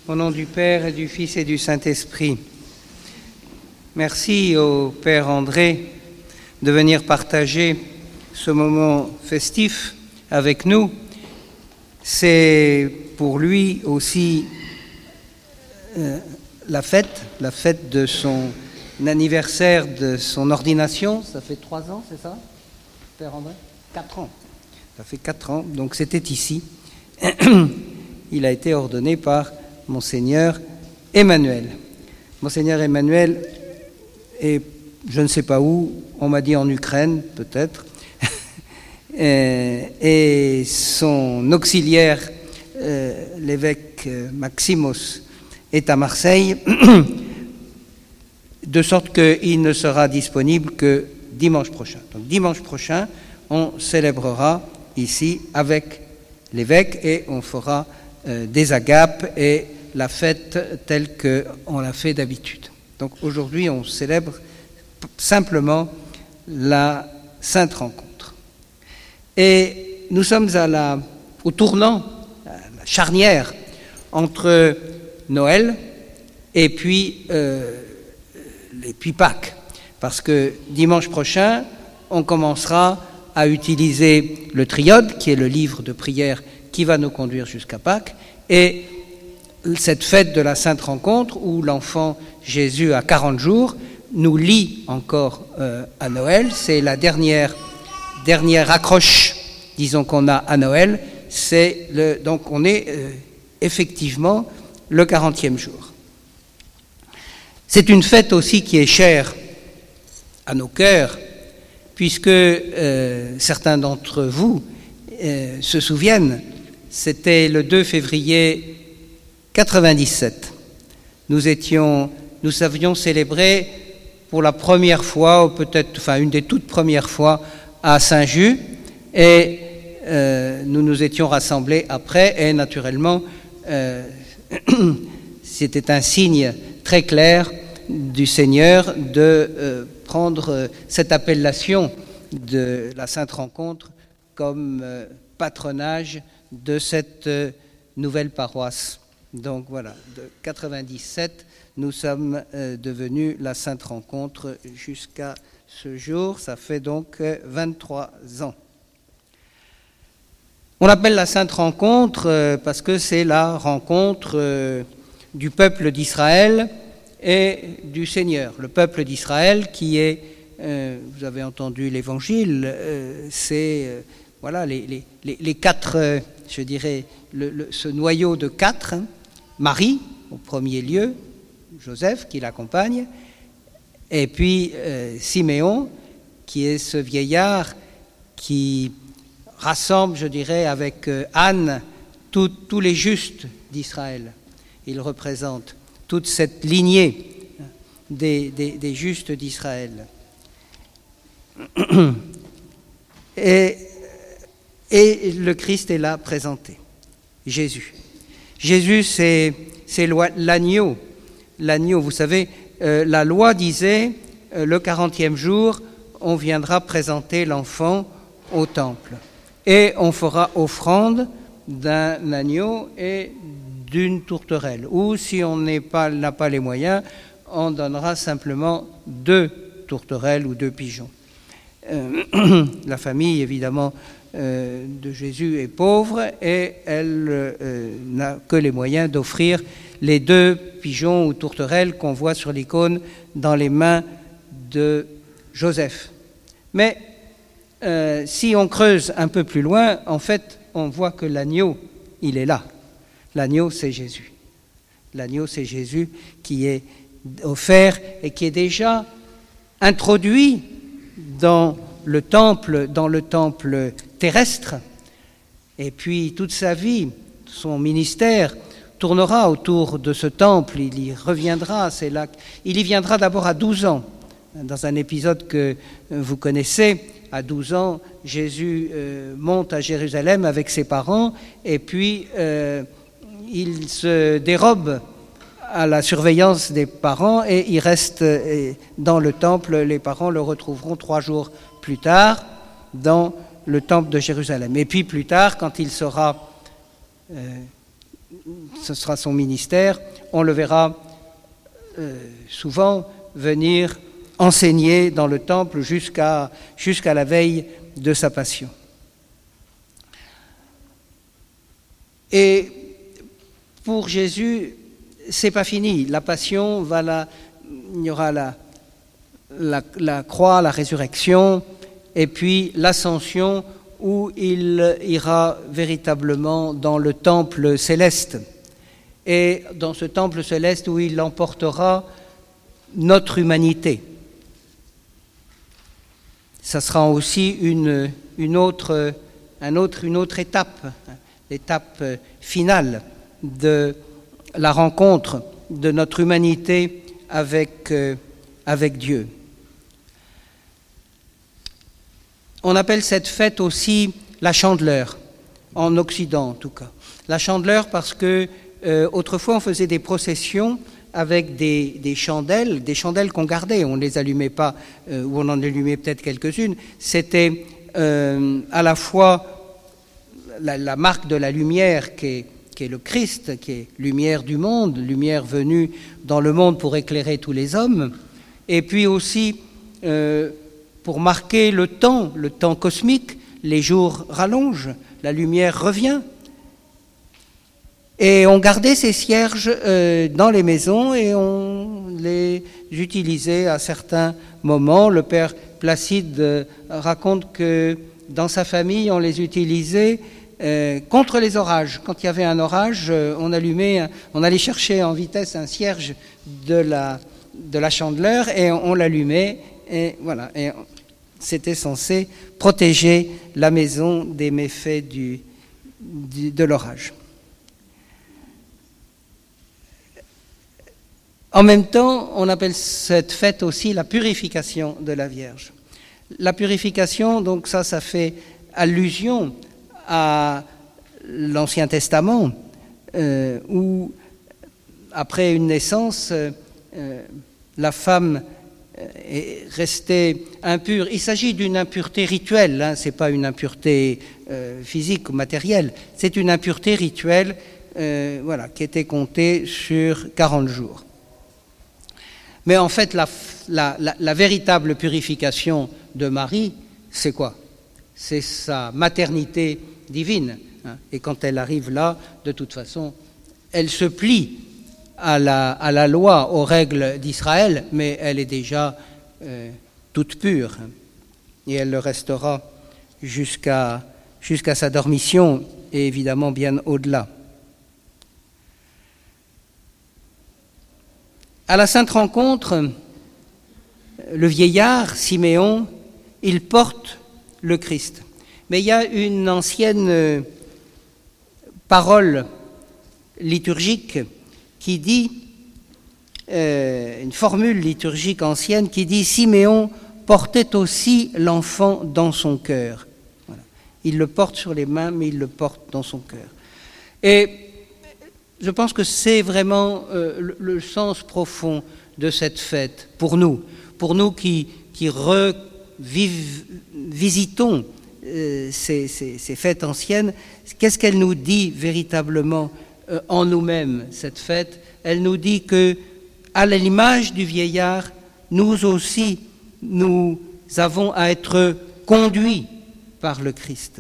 Au nom du Père et du Fils et du Saint-Esprit. Merci au Père André de venir partager ce moment festif avec nous. C'est pour lui aussi la fête de son anniversaire, de son ordination. Ça fait 3 ans, c'est ça, Père André? 4 ans. Ça fait 4 ans, donc c'était ici. Il a été ordonné par Monseigneur Emmanuel. Monseigneur Emmanuel est, je ne sais pas où, on m'a dit en Ukraine peut-être, et son auxiliaire, l'évêque Maximos, est à Marseille, de sorte qu'il ne sera disponible que dimanche prochain. Donc dimanche prochain, on célébrera ici avec l'évêque et on fera des agapes et la fête telle qu'on l'a fait d'habitude. Donc aujourd'hui, on célèbre simplement la Sainte Rencontre. Et nous sommes au tournant, à la charnière entre Noël et puis Pâques. Parce que dimanche prochain, on commencera à utiliser le Triode, qui est le livre de prière qui va nous conduire jusqu'à Pâques, et cette fête de la Sainte Rencontre, où l'enfant Jésus a 40 jours, nous lie encore à Noël. C'est la dernière accroche, disons, qu'on a à Noël. Donc on est effectivement le 40e jour. C'est une fête aussi qui est chère à nos cœurs, puisque certains d'entre vous se souviennent, c'était le 2 février 97. Nous avions célébré pour la première fois, ou peut-être, une des toutes premières fois, à Saint-Just, et nous nous étions rassemblés après, et naturellement, c'était un signe très clair du Seigneur de prendre cette appellation de la Sainte Rencontre comme patronage de cette nouvelle paroisse. Donc voilà, de 97, nous sommes devenus la Sainte Rencontre jusqu'à ce jour. Ça fait donc 23 ans. On l'appelle la Sainte Rencontre parce que c'est la rencontre du peuple d'Israël et du Seigneur. Le peuple d'Israël qui est, vous avez entendu l'Évangile, c'est voilà les 4, je dirais, ce noyau de 4, hein. Marie, au premier lieu, Joseph qui l'accompagne, et puis Siméon, qui est ce vieillard qui rassemble, je dirais, avec Anne, tous les justes d'Israël. Il représente toute cette lignée des justes d'Israël. Et le Christ est là présenté, Jésus. Jésus, c'est l'agneau. L'agneau, vous savez, la loi disait, le 40e jour, on viendra présenter l'enfant au temple. Et on fera offrande d'un agneau et d'une tourterelle. Ou si on n'a pas les moyens, on donnera simplement 2 tourterelles ou 2 pigeons. La famille, évidemment, de Jésus est pauvre et elle n'a que les moyens d'offrir les 2 pigeons ou tourterelles qu'on voit sur l'icône dans les mains de Joseph. Mais si on creuse un peu plus loin, en fait, on voit que l'agneau, il est là. L'agneau, c'est Jésus. L'agneau, c'est Jésus qui est offert et qui est déjà introduit dans le temple terrestre. Et puis, toute sa vie, son ministère tournera autour de ce temple. Il y reviendra. Il y viendra d'abord à 12 ans. Dans un épisode que vous connaissez, à 12 ans, Jésus monte à Jérusalem avec ses parents et puis il se dérobe à la surveillance des parents et il reste dans le temple. Les parents le retrouveront 3 jours plus tard dans le temple de Jérusalem. Et puis plus tard, quand il sera ce sera son ministère, on le verra souvent venir enseigner dans le temple jusqu'à la veille de sa passion. Et pour Jésus, c'est pas fini. La passion il y aura la croix, la résurrection, et puis l'ascension où il ira véritablement dans le temple céleste. Et dans ce temple céleste où il emportera notre humanité. Ça sera aussi une autre étape, l'étape finale de la rencontre de notre humanité avec Dieu. On appelle cette fête aussi la Chandeleur, en Occident en tout cas. La Chandeleur parce que autrefois on faisait des processions avec des chandelles qu'on gardait, on ne les allumait pas, ou on en allumait peut-être quelques-unes. C'était à la fois la marque de la lumière qui est le Christ, qui est lumière du monde, lumière venue dans le monde pour éclairer tous les hommes, et puis aussi pour marquer le temps cosmique, les jours rallongent, la lumière revient. Et on gardait ces cierges dans les maisons et on les utilisait à certains moments. Le père Placide raconte que dans sa famille, on les utilisait contre les orages. Quand il y avait un orage, on allait chercher en vitesse un cierge de la chandeleur et on l'allumait. Et voilà. Et c'était censé protéger la maison des méfaits de l'orage. En même temps, on appelle cette fête aussi la purification de la Vierge. La purification, donc ça fait allusion à l'Ancien Testament, où après une naissance, la femme est restée impure. Il s'agit d'une impureté rituelle, ce n'est pas une impureté physique ou matérielle, c'est une impureté rituelle qui était comptée sur 40 jours. Mais en fait, la véritable purification de Marie, c'est quoi? C'est sa maternité divine. Et quand elle arrive là, de toute façon, elle se plie à la loi, aux règles d'Israël, mais elle est déjà toute pure. Et elle le restera jusqu'à sa dormition, et évidemment bien au-delà. À la Sainte Rencontre, le vieillard, Siméon, il porte le Christ. Mais il y a une ancienne parole liturgique qui dit, une formule liturgique ancienne qui dit « Siméon portait aussi l'enfant dans son cœur ». Voilà. Il le porte sur les mains, mais il le porte dans son cœur. Et je pense que c'est vraiment le sens profond de cette fête pour nous qui visitons ces fêtes anciennes. Qu'est-ce qu'elle nous dit véritablement en nous-mêmes, cette fête? Elle nous dit que, à l'image du vieillard, nous aussi, nous avons à être conduits par le Christ.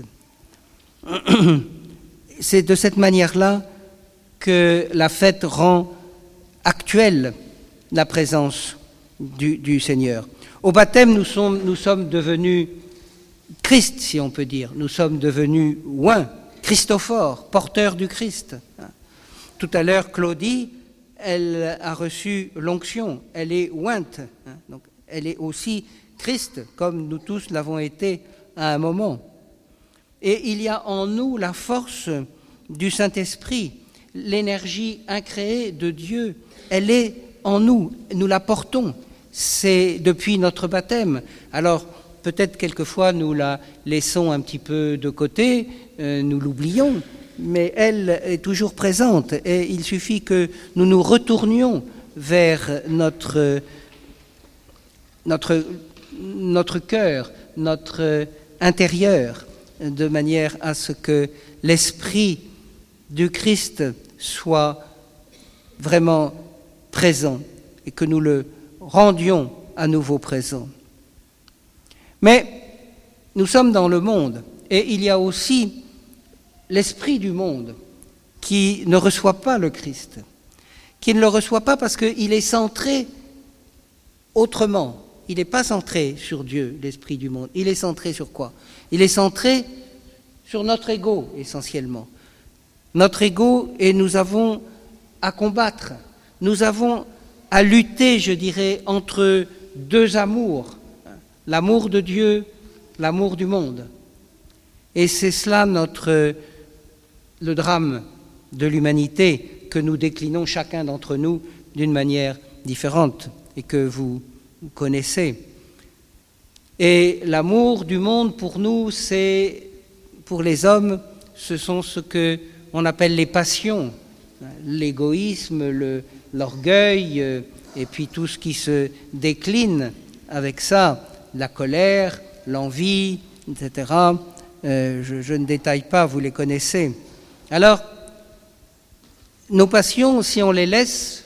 C'est de cette manière-là que la fête rend actuelle la présence du Seigneur. Au baptême, nous sommes devenus Christ, si on peut dire. Nous sommes devenus oints, Christophores, porteurs du Christ. Tout à l'heure, Claudie, elle a reçu l'onction, elle est ointe. Donc, elle est aussi Christ, comme nous tous l'avons été à un moment. Et il y a en nous la force du Saint-Esprit, l'énergie incréée de Dieu, elle est en nous, nous la portons, c'est depuis notre baptême. Alors, peut-être quelquefois nous la laissons un petit peu de côté, nous l'oublions, mais elle est toujours présente et il suffit que nous nous retournions vers notre cœur, notre intérieur, de manière à ce que l'Esprit du Christ soit vraiment présent et que nous le rendions à nouveau présent. Mais nous sommes dans le monde et il y a aussi l'esprit du monde qui ne reçoit pas le Christ, qui ne le reçoit pas parce qu'il est centré autrement. Il n'est pas centré sur Dieu, l'esprit du monde. Il est centré sur quoi? Il est centré sur notre ego, essentiellement. Notre ego, et nous avons à combattre, nous avons à lutter, je dirais, entre deux amours, l'amour de Dieu, l'amour du monde. Et c'est cela le drame de l'humanité que nous déclinons chacun d'entre nous d'une manière différente et que vous connaissez. Et l'amour du monde pour nous, pour les hommes, ce sont ce qu'on appelle les passions, l'égoïsme, l'orgueil, et puis tout ce qui se décline avec ça, la colère, l'envie, etc. Je ne détaille pas, vous les connaissez. Alors, nos passions, si on les laisse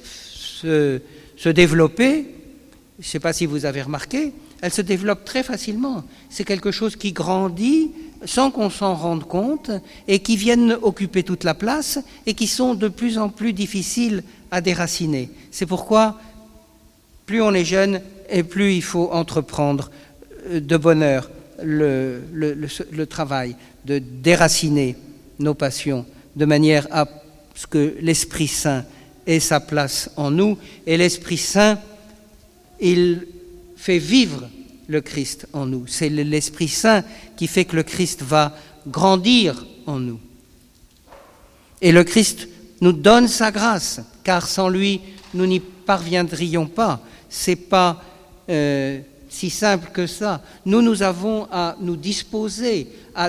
se développer, je ne sais pas si vous avez remarqué, elles se développent très facilement. C'est quelque chose qui grandit sans qu'on s'en rende compte et qui viennent occuper toute la place et qui sont de plus en plus difficiles à déraciner. C'est pourquoi plus on est jeune et plus il faut entreprendre de bonne heure le travail de déraciner nos passions de manière à ce que l'Esprit Saint ait sa place en nous. Et l'Esprit Saint, il fait vivre le Christ en nous. C'est l'Esprit Saint qui fait que le Christ va grandir en nous. Et le Christ nous donne sa grâce, car sans lui, nous n'y parviendrions pas. C'est pas si simple que ça. Nous avons à nous disposer,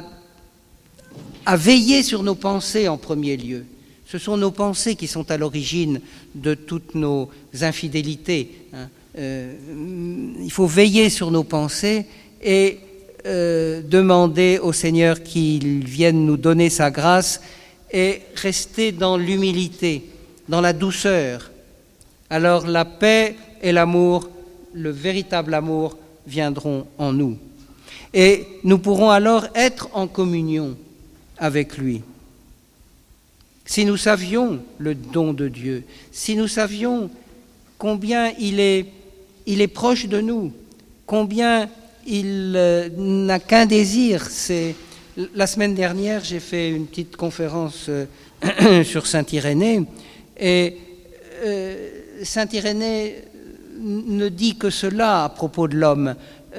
à veiller sur nos pensées en premier lieu. Ce sont nos pensées qui sont à l'origine de toutes nos infidélités. Il faut veiller sur nos pensées et demander au Seigneur qu'il vienne nous donner sa grâce et rester dans l'humilité, dans la douceur. Alors la paix et l'amour, le véritable amour, viendront en nous. Et nous pourrons alors être en communion avec lui. Si nous savions le don de Dieu, si nous savions combien il est proche de nous, combien il n'a qu'un désir. La semaine dernière, j'ai fait une petite conférence sur Saint Irénée, et Saint Irénée ne dit que cela à propos de l'homme.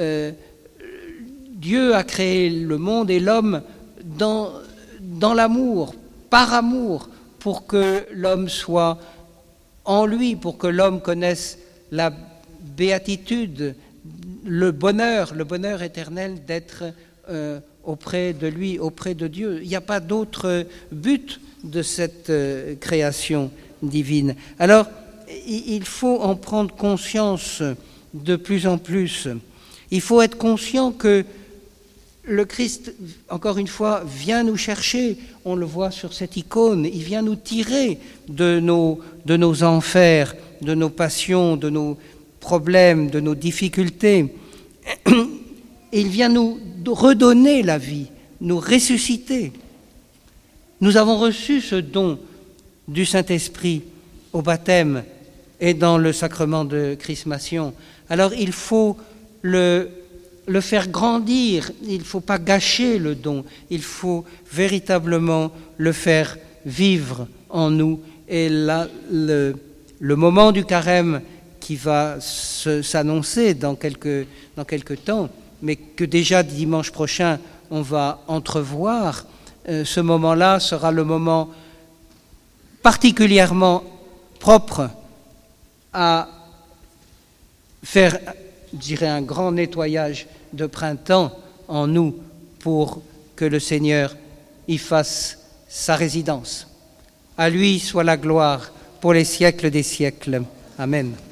Dieu a créé le monde et l'homme dans l'amour, par amour, pour que l'homme soit en lui, pour que l'homme connaisse la béatitude, le bonheur éternel d'être auprès de lui, auprès de Dieu. Il n'y a pas d'autre but de cette création divine. Alors, il faut en prendre conscience de plus en plus. Il faut être conscient que le Christ, encore une fois, vient nous chercher. On le voit sur cette icône. Il vient nous tirer de nos enfers, de nos passions, de nos problèmes, de nos difficultés. Il vient nous redonner la vie, nous ressusciter. Nous avons reçu ce don du Saint-Esprit au baptême et dans le sacrement de chrismation. Alors il faut le faire grandir, il ne faut pas gâcher le don, il faut véritablement le faire vivre en nous. Et là, le moment du carême qui va s'annoncer dans quelques temps, mais que déjà dimanche prochain on va entrevoir, ce moment-là sera le moment particulièrement propre à faire, je dirais, un grand nettoyage de printemps en nous pour que le Seigneur y fasse sa résidence. À lui soit la gloire pour les siècles des siècles. Amen.